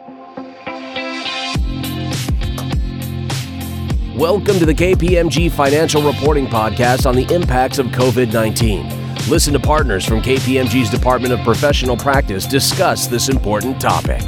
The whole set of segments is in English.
Welcome to the KPMG Financial Reporting Podcast on the impacts of COVID-19. Listen to partners from KPMG's Department of Professional Practice discuss this important topic.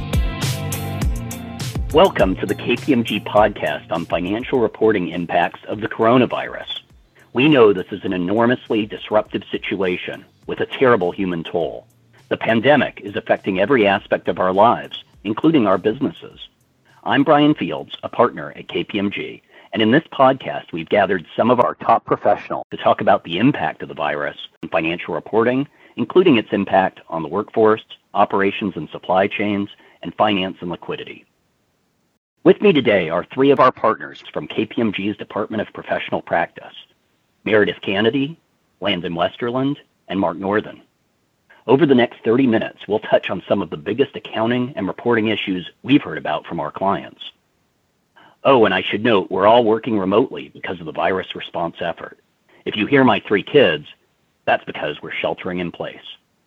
Welcome to the KPMG Podcast on financial reporting impacts of the coronavirus. We know this is an enormously disruptive situation with a terrible human toll. The pandemic is affecting every aspect of our lives, including our businesses. I'm Brian Fields, a partner at KPMG, and in this podcast, we've gathered some of our top professionals to talk about the impact of the virus on financial reporting, including its impact on the workforce, operations and supply chains, and finance and liquidity. With me today are three of our partners from KPMG's Department of Professional Practice, Meredith Kennedy, Landon Westerland, and Mark Northern. Over the next 30 minutes, we'll touch on some of the biggest accounting and reporting issues we've heard about from our clients. Oh, and I should note, we're all working remotely because of the virus response effort. If you hear my three kids, that's because we're sheltering in place.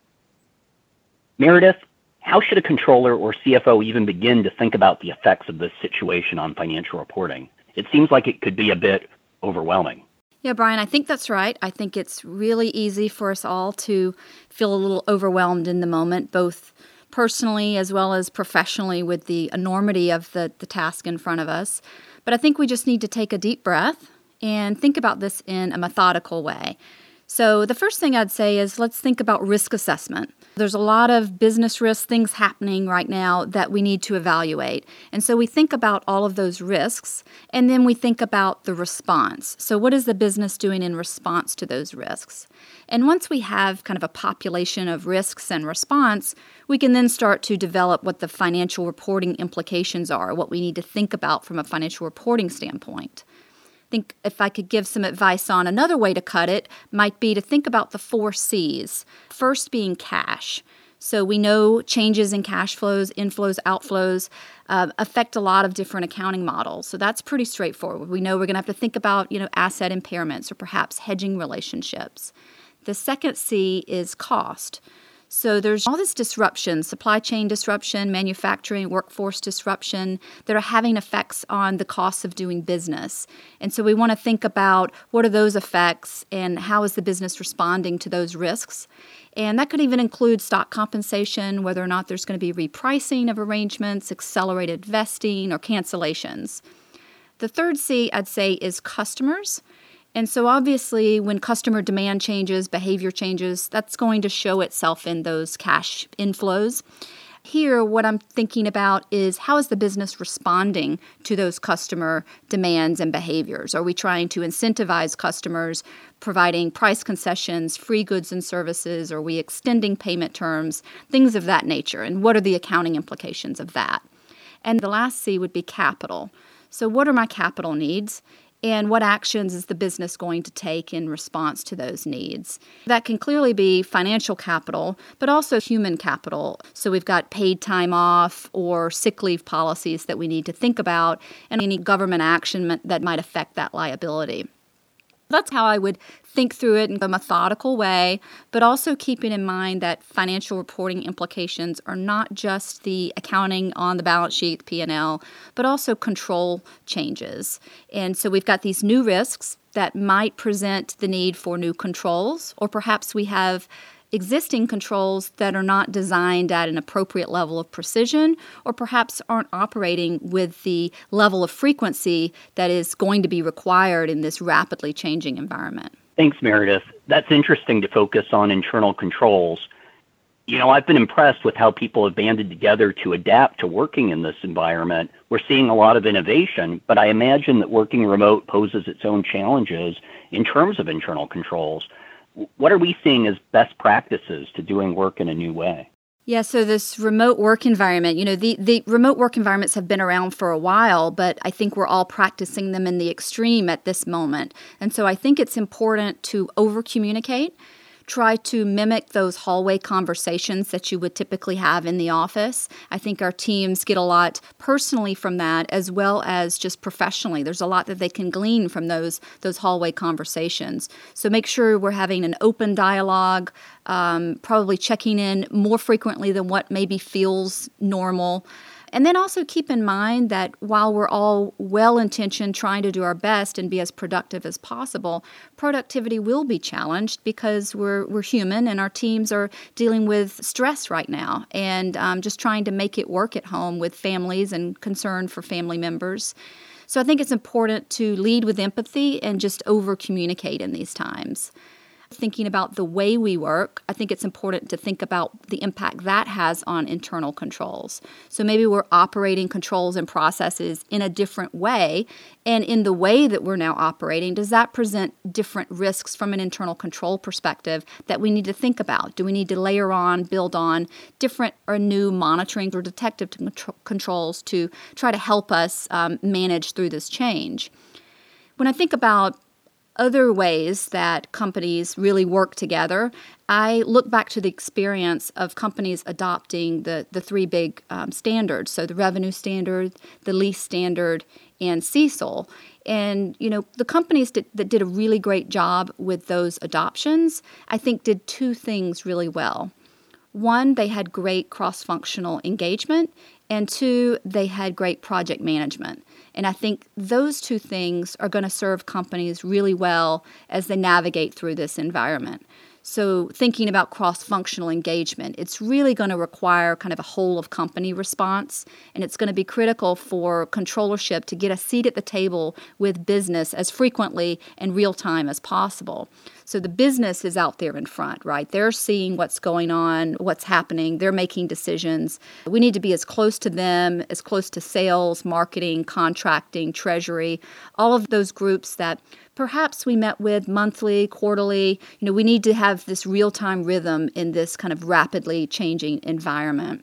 Meredith, how should a controller or CFO even begin to think about the effects of this situation on financial reporting? It seems like it could be a bit overwhelming. Yeah, Brian, I think that's right. I think it's really easy for us all to feel a little overwhelmed in the moment, both personally as well as professionally with the enormity of the task in front of us. But I think we just need to take a deep breath and think about this in a methodical way. So the first thing I'd say is let's think about risk assessment. There's a lot of business risk things happening right now that we need to evaluate. And so we think about all of those risks, and then we think about the response. So what is the business doing in response to those risks? And once we have kind of a population of risks and response, we can then start to develop what the financial reporting implications are, what we need to think about from a financial reporting standpoint. I think if I could give some advice on another way to cut it, might be to think about the 4 C's. First being cash. So we know changes in cash flows, inflows, outflows affect a lot of different accounting models. So that's pretty straightforward. We know we're going to have to think about, asset impairments or perhaps hedging relationships. The second C is cost. So there's all this disruption, supply chain disruption, manufacturing, workforce disruption that are having effects on the costs of doing business. And so we want to think about what are those effects and how is the business responding to those risks. And that could even include stock compensation, whether or not there's going to be repricing of arrangements, accelerated vesting, or cancellations. The third C, I'd say, is customers. And so obviously when customer demand changes, behavior changes, that's going to show itself in those cash inflows. Here, what I'm thinking about is how is the business responding to those customer demands and behaviors? Are we trying to incentivize customers, providing price concessions, free goods and services? Are we extending payment terms? Things of that nature. And what are the accounting implications of that? And the last C would be capital. So what are my capital needs? And what actions is the business going to take in response to those needs? That can clearly be financial capital, but also human capital. So we've got paid time off or sick leave policies that we need to think about, and any government action that might affect that liability. That's how I would think through it in a methodical way, but also keeping in mind that financial reporting implications are not just the accounting on the balance sheet, P&L, but also control changes. And so we've got these new risks that might present the need for new controls, or perhaps we have existing controls that are not designed at an appropriate level of precision, or perhaps aren't operating with the level of frequency that is going to be required in this rapidly changing environment. Thanks, Meredith. That's interesting to focus on internal controls. I've been impressed with how people have banded together to adapt to working in this environment. We're seeing a lot of innovation, but I imagine that working remote poses its own challenges in terms of internal controls. What are we seeing as best practices to doing work in a new way? Yeah, so this remote work environment, the remote work environments have been around for a while, but I think we're all practicing them in the extreme at this moment. And so I think it's important to over-communicate, try to mimic those hallway conversations that you would typically have in the office. I think our teams get a lot personally from that as well as just professionally. There's a lot that they can glean from those hallway conversations. So make sure we're having an open dialogue, probably checking in more frequently than what maybe feels normal. And then also keep in mind that while we're all well-intentioned trying to do our best and be as productive as possible, productivity will be challenged because we're human and our teams are dealing with stress right now and just trying to make it work at home with families and concern for family members. So I think it's important to lead with empathy and just over-communicate in these times. Thinking about the way we work, I think it's important to think about the impact that has on internal controls. So maybe we're operating controls and processes in a different way, and in the way that we're now operating, does that present different risks from an internal control perspective that we need to think about? Do we need to layer on, build on different or new monitoring or detective controls to try to help us manage through this change? When I think about other ways that companies really work together, I look back to the experience of companies adopting the three big standards, so the revenue standard, the lease standard, and CECL. And, the companies that did a really great job with those adoptions, I think did two things really well. One, they had great cross-functional engagement, and two, they had great project management. And I think those two things are going to serve companies really well as they navigate through this environment. So thinking about cross-functional engagement, it's really going to require kind of a whole-of-company response, and it's going to be critical for controllership to get a seat at the table with business as frequently and real-time as possible. So the business is out there in front, right? They're seeing what's going on, what's happening. They're making decisions. We need to be as close to them, as close to sales, marketing, contracting, treasury, all of those groups that perhaps we met with monthly, quarterly. We need to have this real-time rhythm in this kind of rapidly changing environment.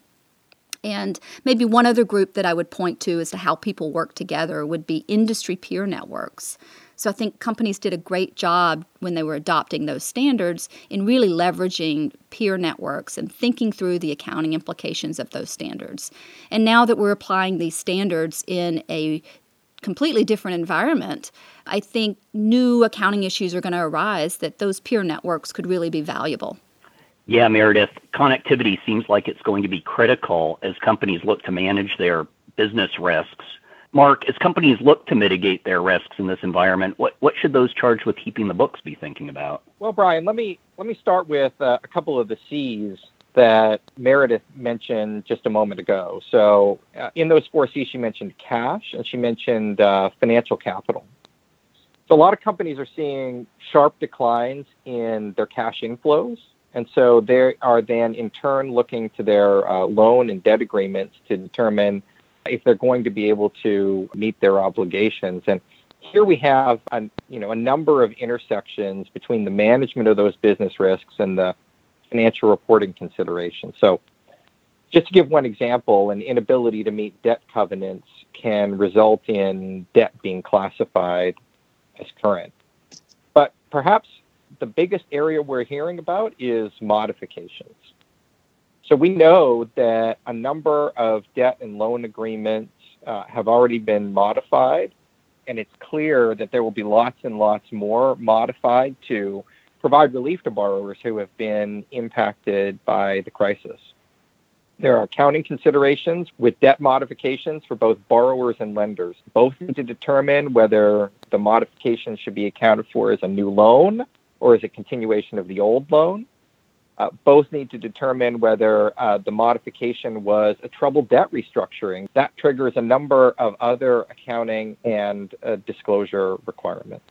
And maybe one other group that I would point to as to how people work together would be industry peer networks. So I think companies did a great job when they were adopting those standards in really leveraging peer networks and thinking through the accounting implications of those standards. And now that we're applying these standards in a completely different environment, I think new accounting issues are going to arise that those peer networks could really be valuable. Yeah, Meredith, connectivity seems like it's going to be critical as companies look to manage their business risks. Mark, as companies look to mitigate their risks in this environment, what should those charged with keeping the books be thinking about? Well, Brian, let me start with a couple of the C's that Meredith mentioned just a moment ago. So in those 4 C's, she mentioned cash and she mentioned financial capital. So a lot of companies are seeing sharp declines in their cash inflows. And so they are then in turn looking to their loan and debt agreements to determine if they're going to be able to meet their obligations. And here we have a number of intersections between the management of those business risks and the financial reporting considerations. So just to give one example, an inability to meet debt covenants can result in debt being classified as current. But perhaps the biggest area we're hearing about is modifications. So we know that a number of debt and loan agreements have already been modified, and it's clear that there will be lots and lots more modified to provide relief to borrowers who have been impacted by the crisis. There are accounting considerations with debt modifications for both borrowers and lenders. Both need to determine whether the modification should be accounted for as a new loan or as a continuation of the old loan. Both need to determine whether the modification was a troubled debt restructuring. That triggers a number of other accounting and disclosure requirements.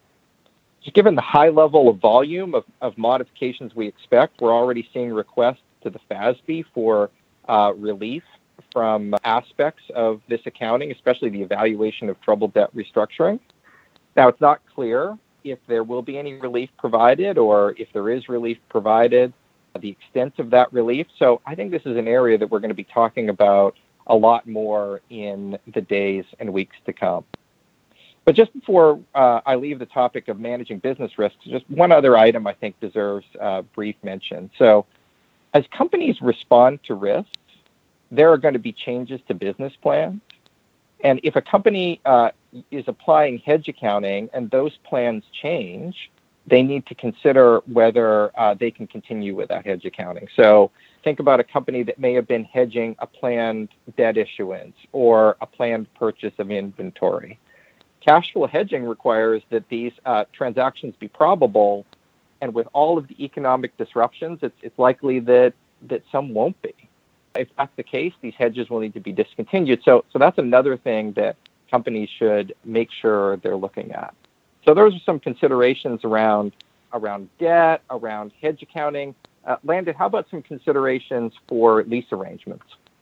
Just given the high level of volume of modifications we expect, we're already seeing requests to the FASB for relief from aspects of this accounting, especially the evaluation of troubled debt restructuring. Now, it's not clear if there will be any relief provided or if there is relief provided, the extent of that relief. So I think this is an area that we're going to be talking about a lot more in the days and weeks to come. But just before I leave the topic of managing business risks, just one other item I think deserves brief mention. So as companies respond to risks, there are going to be changes to business plans. And if a company is applying hedge accounting and those plans change, they need to consider whether they can continue with that hedge accounting. So think about a company that may have been hedging a planned debt issuance or a planned purchase of inventory. Cash flow hedging requires that these transactions be probable, and with all of the economic disruptions, it's likely that some won't be. If that's the case, these hedges will need to be discontinued. So that's another thing that companies should make sure they're looking at. So those are some considerations around debt, around hedge accounting. Landon, how about some considerations for lease arrangements?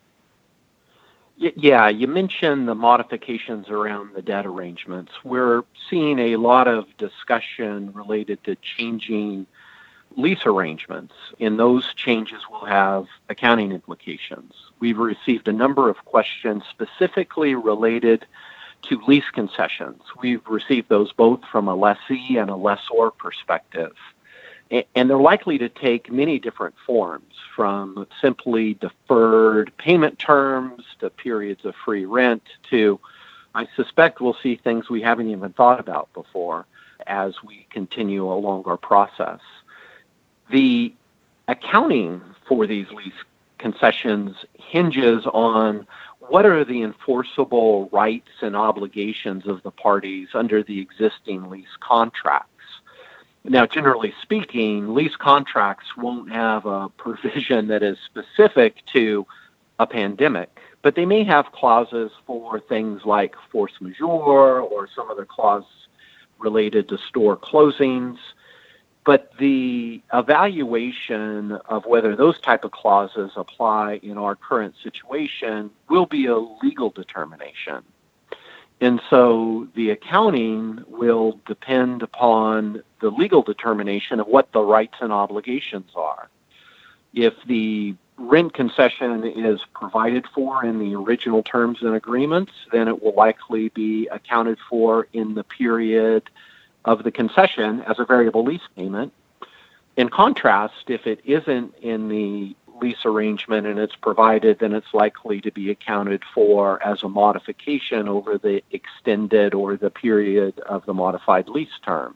Yeah, you mentioned the modifications around the debt arrangements. We're seeing a lot of discussion related to changing lease arrangements, and those changes will have accounting implications. We've received a number of questions specifically related to lease concessions. We've received those both from a lessee and a lessor perspective. And they're likely to take many different forms, from simply deferred payment terms to periods of free rent to, I suspect we'll see things we haven't even thought about before as we continue along our process. The accounting for these lease concessions hinges on what are the enforceable rights and obligations of the parties under the existing lease contracts. Now, generally speaking, lease contracts won't have a provision that is specific to a pandemic, but they may have clauses for things like force majeure or some other clause related to store closings. But the evaluation of whether those type of clauses apply in our current situation will be a legal determination. And so the accounting will depend upon the legal determination of what the rights and obligations are. If the rent concession is provided for in the original terms and agreements, then it will likely be accounted for in the period of the concession as a variable lease payment. In contrast, if it isn't in the lease arrangement and it's provided, then it's likely to be accounted for as a modification over the extended or the period of the modified lease term.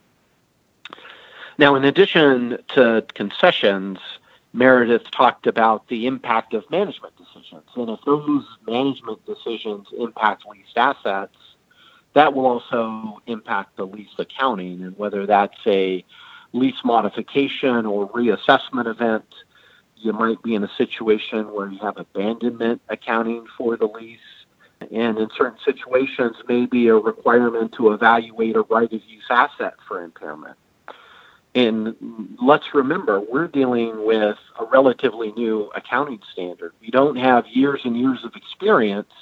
Now, in addition to concessions, Meredith talked about the impact of management decisions. And if those management decisions impact leased assets, that will also impact the lease accounting, and whether that's a lease modification or reassessment event. You might be in a situation where you have abandonment accounting for the lease, and in certain situations may be a requirement to evaluate a right-of-use asset for impairment. And let's remember, we're dealing with a relatively new accounting standard. We don't have years and years of experience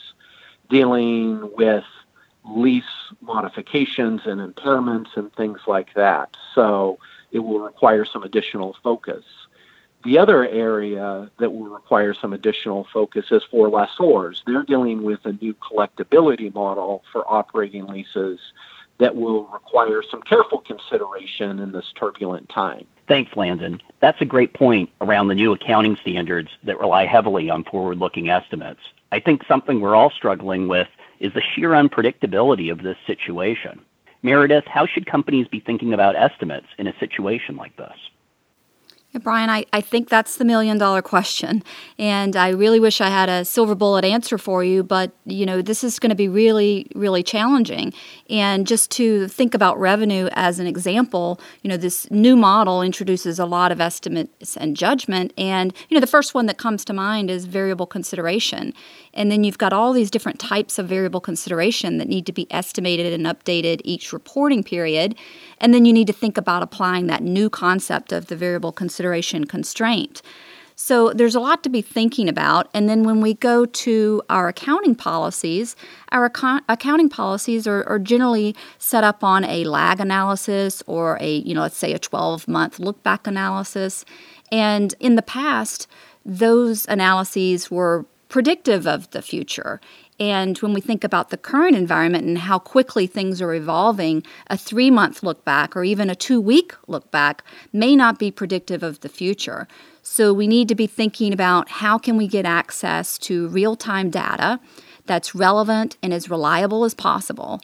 dealing with lease modifications and impairments and things like that. So it will require some additional focus. The other area that will require some additional focus is for lessors. They're dealing with a new collectability model for operating leases that will require some careful consideration in this turbulent time. Thanks, Landon. That's a great point around the new accounting standards that rely heavily on forward-looking estimates. I think something we're all struggling with is the sheer unpredictability of this situation. Meredith, how should companies be thinking about estimates in a situation like this? Yeah, Brian, I think that's the million-dollar question, and I really wish I had a silver bullet answer for you, but, this is going to be really, really challenging. And just to think about revenue as an example, this new model introduces a lot of estimates and judgment, and, the first one that comes to mind is variable consideration. And then you've got all these different types of variable consideration that need to be estimated and updated each reporting period. And then you need to think about applying that new concept of the variable consideration constraint. So there's a lot to be thinking about. And then when we go to our accounting policies, accounting policies are generally set up on a lag analysis or let's say a 12-month look-back analysis. And in the past, those analyses were predictive of the future. And when we think about the current environment and how quickly things are evolving, a 3-month look back or even a 2-week look back may not be predictive of the future. So we need to be thinking about how can we get access to real-time data that's relevant and as reliable as possible.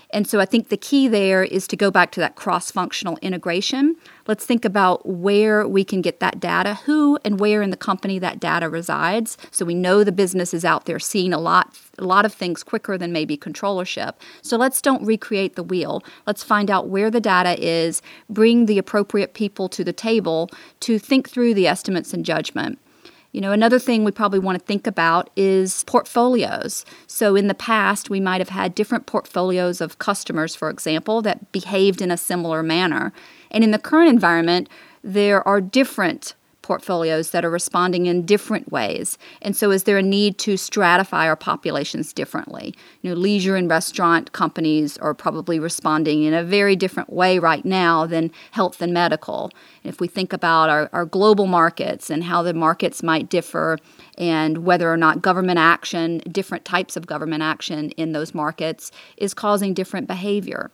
And so I think the key there is to go back to that cross-functional integration. Let's think about where we can get that data, who and where in the company that data resides. So we know the business is out there seeing a lot of things quicker than maybe controllership. So let's don't recreate the wheel. Let's find out where the data is, bring the appropriate people to the table to think through the estimates and judgment. Another thing we probably want to think about is portfolios. So in the past, we might have had different portfolios of customers, for example, that behaved in a similar manner. And in the current environment, there are different portfolios that are responding in different ways. And so is there a need to stratify our populations differently? Leisure and restaurant companies are probably responding in a very different way right now than health and medical. And if we think about our global markets and how the markets might differ and whether or not government action, different types of government action in those markets is causing different behavior.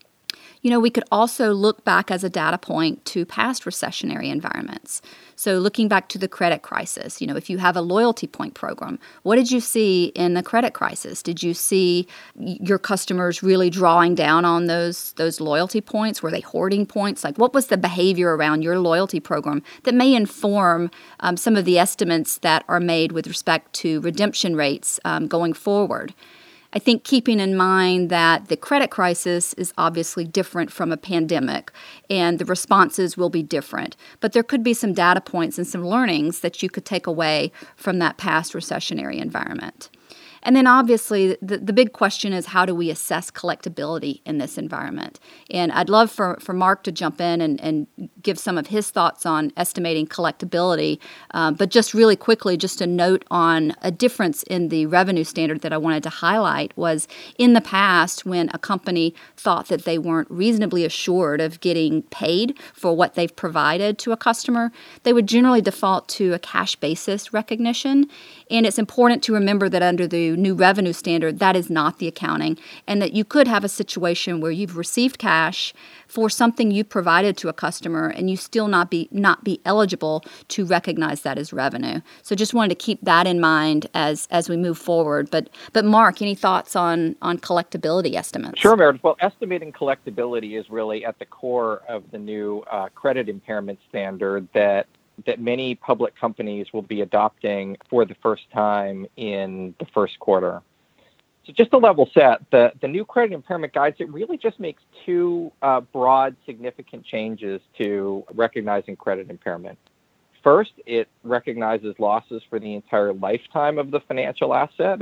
We could also look back as a data point to past recessionary environments. So looking back to the credit crisis, if you have a loyalty point program, what did you see in the credit crisis? Did you see your customers really drawing down on those loyalty points? Were they hoarding points? Like, what was the behavior around your loyalty program that may inform some of the estimates that are made with respect to redemption rates going forward? I think keeping in mind that the credit crisis is obviously different from a pandemic and the responses will be different. But there could be some data points and some learnings that you could take away from that past recessionary environment. And then obviously the big question is, how do we assess collectability in this environment? And I'd love for Mark to jump in and give some of his thoughts on estimating collectability. But just really quickly, just a note on a difference in the revenue standard that I wanted to highlight was in the past when a company thought that they weren't reasonably assured of getting paid for what they've provided to a customer, they would generally default to a cash basis recognition. And it's important to remember that under the new revenue standard, that is not the accounting, and that you could have a situation where you've received cash for something you provided to a customer and you still not be eligible to recognize that as revenue. So just wanted to keep that in mind as we move forward. But Mark, any thoughts on collectability estimates? Sure, Meredith. Well, estimating collectability is really at the core of the new credit impairment standard that many public companies will be adopting for the first time in the first quarter. So just to level set, the new credit impairment guides, it really just makes two broad, significant changes to recognizing credit impairment. First, it recognizes losses for the entire lifetime of the financial asset.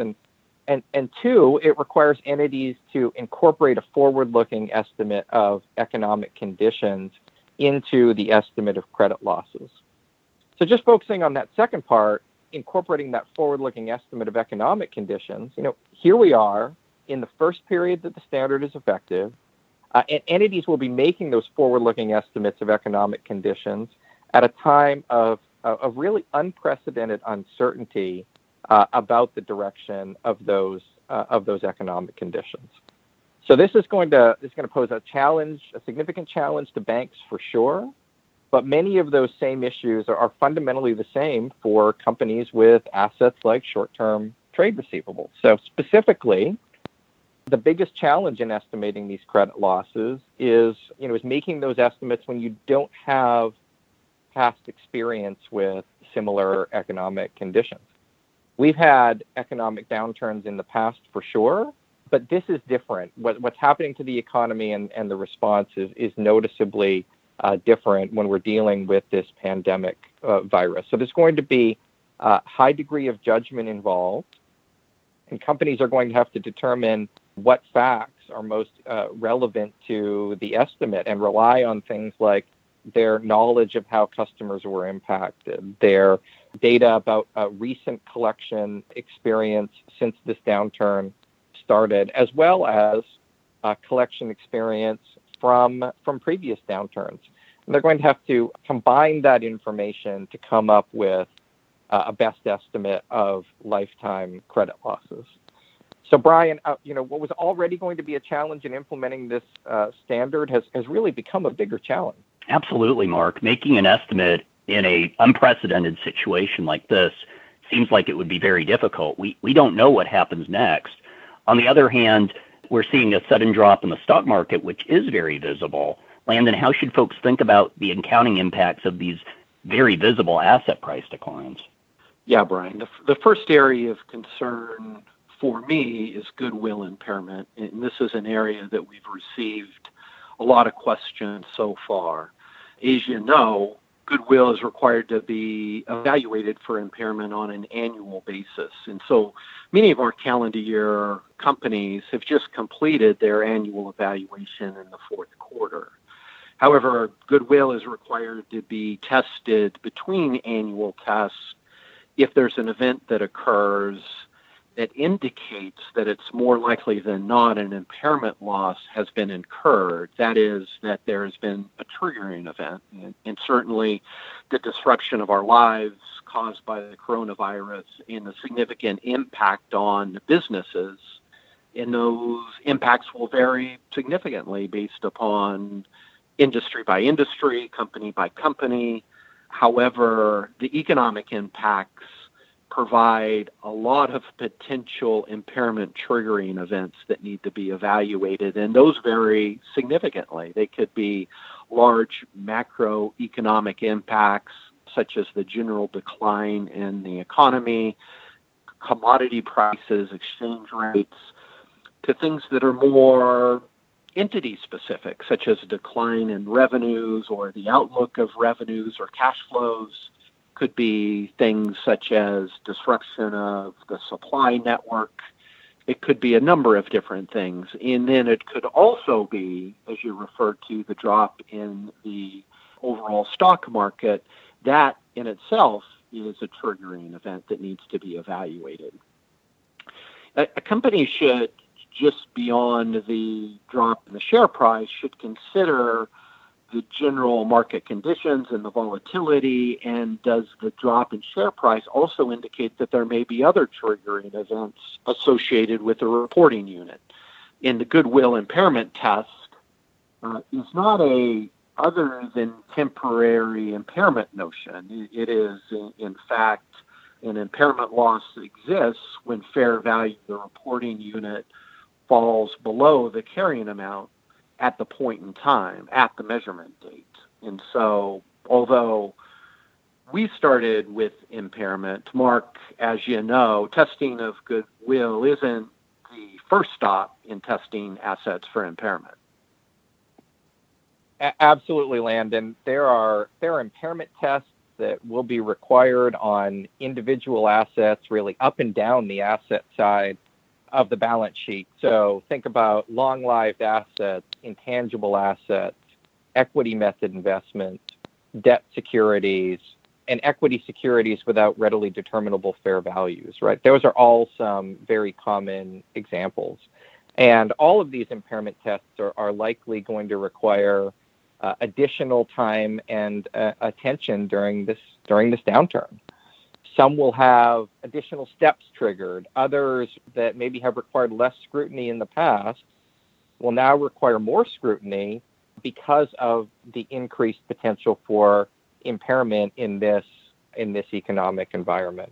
And two, it requires entities to incorporate a forward-looking estimate of economic conditions into the estimate of credit losses. So just focusing on that second part, incorporating that forward-looking estimate of economic conditions, here we are in the first period that the standard is effective, and entities will be making those forward-looking estimates of economic conditions at a time of really unprecedented uncertainty about the direction of those economic conditions. So this is going to pose a significant challenge to banks for sure. But many of those same issues are fundamentally the same for companies with assets like short-term trade receivables. So specifically, the biggest challenge in estimating these credit losses is making those estimates when you don't have past experience with similar economic conditions. We've had economic downturns in the past for sure, but this is different. What's happening to the economy and the response is noticeably different when we're dealing with this pandemic virus. So there's going to be a high degree of judgment involved, and companies are going to have to determine what facts are most relevant to the estimate and rely on things like their knowledge of how customers were impacted, their data about recent collection experience since this downturn started, as well as collection experience from previous downturns. And they're going to have to combine that information to come up with a best estimate of lifetime credit losses. So, Brian, what was already going to be a challenge in implementing this standard has really become a bigger challenge. Absolutely, Mark. Making an estimate in an unprecedented situation like this seems like it would be very difficult. We don't know what happens next. On the other hand, we're seeing a sudden drop in the stock market, which is very visible. Landon, how should folks think about the accounting impacts of these very visible asset price declines? Yeah, Brian. The first area of concern for me is goodwill impairment. And this is an area that we've received a lot of questions so far. As you know, goodwill is required to be evaluated for impairment on an annual basis. And so many of our calendar year companies have just completed their annual evaluation in the fourth quarter. However, goodwill is required to be tested between annual tests if there's an event that occurs that indicates that it's more likely than not an impairment loss has been incurred. That is, that there has been a triggering event. And certainly the disruption of our lives caused by the coronavirus and the significant impact on businesses, and those impacts will vary significantly based upon industry by industry, company by company. However, the economic impacts provide a lot of potential impairment triggering events that need to be evaluated, and those vary significantly. They could be large macroeconomic impacts, such as the general decline in the economy, commodity prices, exchange rates, to things that are more entity specific, such as a decline in revenues or the outlook of revenues or cash flows. Could be things such as disruption of the supply network. It could be a number of different things. And then it could also be, as you referred to, the drop in the overall stock market. That in itself is a triggering event that needs to be evaluated. A company should, just beyond the drop in the share price, should consider the general market conditions and the volatility, and does the drop in share price also indicate that there may be other triggering events associated with the reporting unit? And the goodwill impairment test is not a other than temporary impairment notion. It is, in fact, an impairment loss that exists when fair value of the reporting unit falls below the carrying amount at the point in time, at the measurement date. And so, although we started with impairment, Mark, as you know, testing of goodwill isn't the first stop in testing assets for impairment. Absolutely, Landon. There are impairment tests that will be required on individual assets, really up and down the asset side of the balance sheet. So think about long-lived assets, intangible assets, equity method investments, debt securities, and equity securities without readily determinable fair values, right? Those are all some very common examples. And all of these impairment tests are likely going to require additional time and attention during this downturn. Some will have additional steps triggered. Others that maybe have required less scrutiny in the past will now require more scrutiny because of the increased potential for impairment in this economic environment.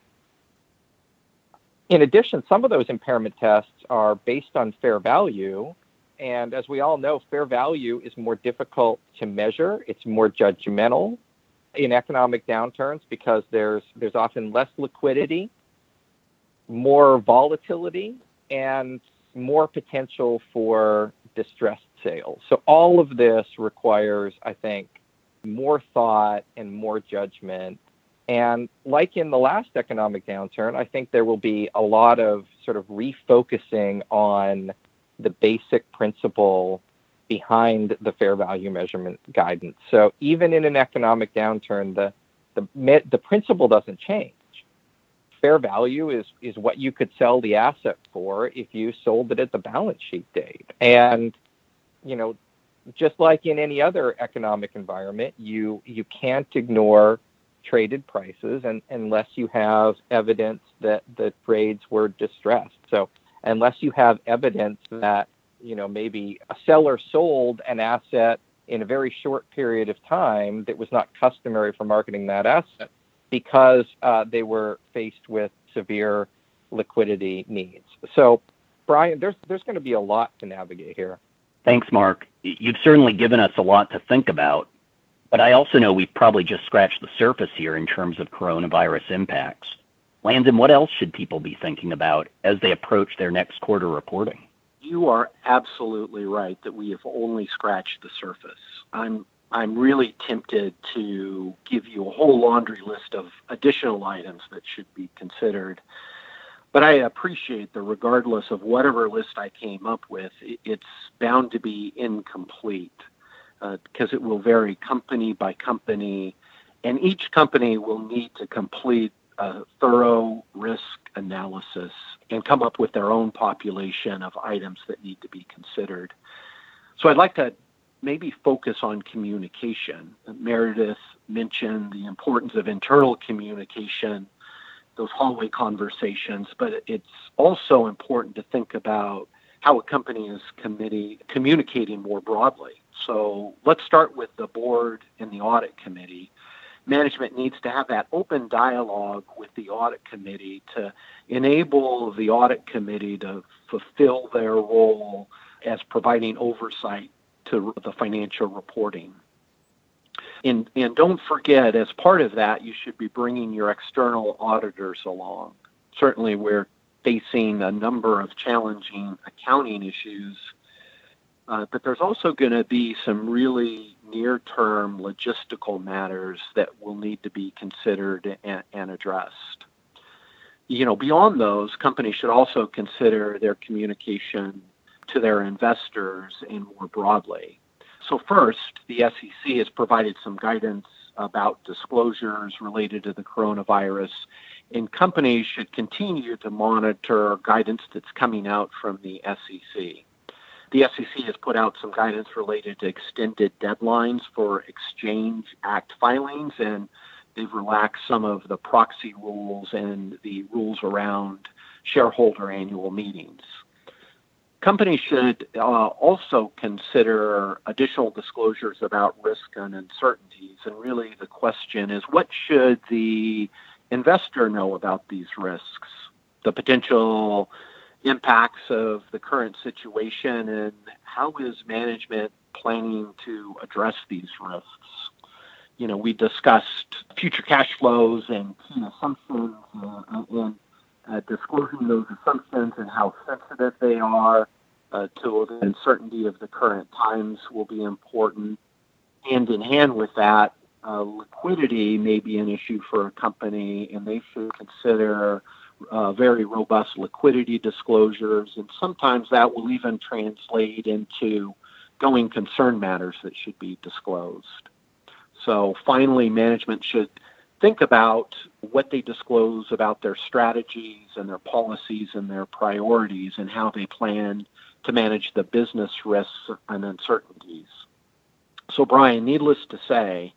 In addition, some of those impairment tests are based on fair value. And as we all know, fair value is more difficult to measure. It's more judgmental in economic downturns because there's often less liquidity, more volatility, and more potential for distressed sales. So all of this requires, I think, more thought and more judgment. And like in the last economic downturn, I think there will be a lot of sort of refocusing on the basic principle behind the fair value measurement guidance. So even in an economic downturn, the principle doesn't change. Fair value is what you could sell the asset for if you sold it at the balance sheet date. And, just like in any other economic environment, you can't ignore traded prices unless you have evidence that the trades were distressed. So unless you have evidence that maybe a seller sold an asset in a very short period of time that was not customary for marketing that asset because they were faced with severe liquidity needs. So Brian, there's going to be a lot to navigate here. Thanks, Mark. You've certainly given us a lot to think about, but I also know we've probably just scratched the surface here in terms of coronavirus impacts. Landon, what else should people be thinking about as they approach their next quarter reporting? You are absolutely right that we have only scratched the surface. I'm really tempted to give you a whole laundry list of additional items that should be considered. But I appreciate that regardless of whatever list I came up with, it's bound to be incomplete because it will vary company by company, and each company will need to complete a thorough risk analysis and come up with their own population of items that need to be considered. So I'd like to maybe focus on communication. Meredith mentioned the importance of internal communication, those hallway conversations, but it's also important to think about how a company is communicating more broadly. So let's start with the board and the audit committee. Management needs to have that open dialogue with the audit committee to enable the audit committee to fulfill their role as providing oversight to the financial reporting. And don't forget, as part of that, you should be bringing your external auditors along. Certainly, we're facing a number of challenging accounting issues, but there's also going to be some really near-term logistical matters that will need to be considered and addressed. Beyond those, companies should also consider their communication to their investors and more broadly. So first, the SEC has provided some guidance about disclosures related to the coronavirus, and companies should continue to monitor guidance that's coming out from the SEC. The SEC has put out some guidance related to extended deadlines for Exchange Act filings, and they've relaxed some of the proxy rules and the rules around shareholder annual meetings. Companies should also consider additional disclosures about risk and uncertainties. And really the question is, what should the investor know about these risks, the potential impacts of the current situation, and how is management planning to address these risks? We discussed future cash flows and key assumptions and disclosing those assumptions and how sensitive they are to the uncertainty of the current times will be important. Hand in hand with that, liquidity may be an issue for a company, and they should consider very robust liquidity disclosures, and sometimes that will even translate into going concern matters that should be disclosed. So finally, management should think about what they disclose about their strategies and their policies and their priorities and how they plan to manage the business risks and uncertainties. So Brian, needless to say,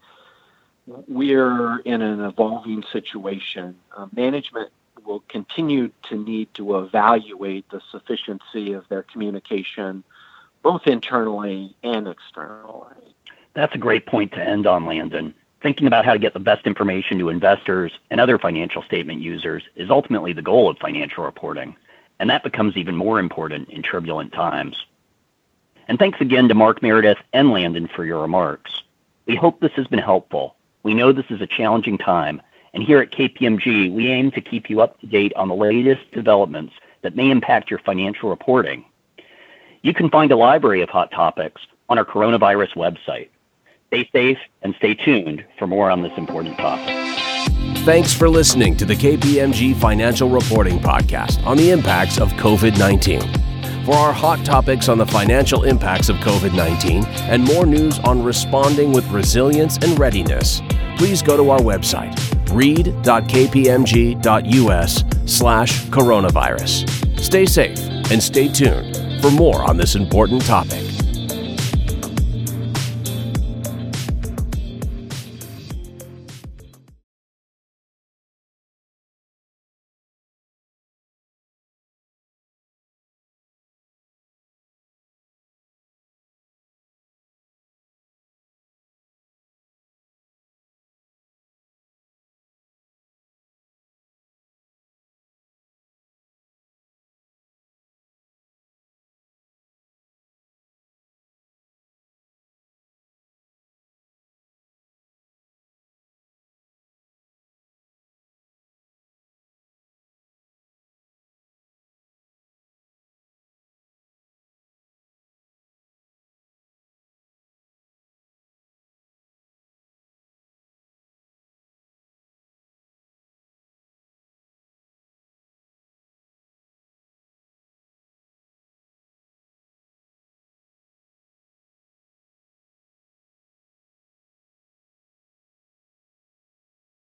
we're in an evolving situation. Management will continue to need to evaluate the sufficiency of their communication, both internally and externally. That's a great point to end on, Landon. Thinking about how to get the best information to investors and other financial statement users is ultimately the goal of financial reporting, and that becomes even more important in turbulent times. And thanks again to Mark, Meredith, and Landon for your remarks. We hope this has been helpful. We know this is a challenging time, and here at KPMG, we aim to keep you up to date on the latest developments that may impact your financial reporting. You can find a library of hot topics on our coronavirus website. Stay safe and stay tuned for more on this important topic. Thanks for listening to the KPMG Financial Reporting Podcast on the impacts of COVID-19. For our hot topics on the financial impacts of COVID-19 and more news on responding with resilience and readiness, please go to our website, read.kpmg.us/coronavirus. Stay safe and stay tuned for more on this important topic.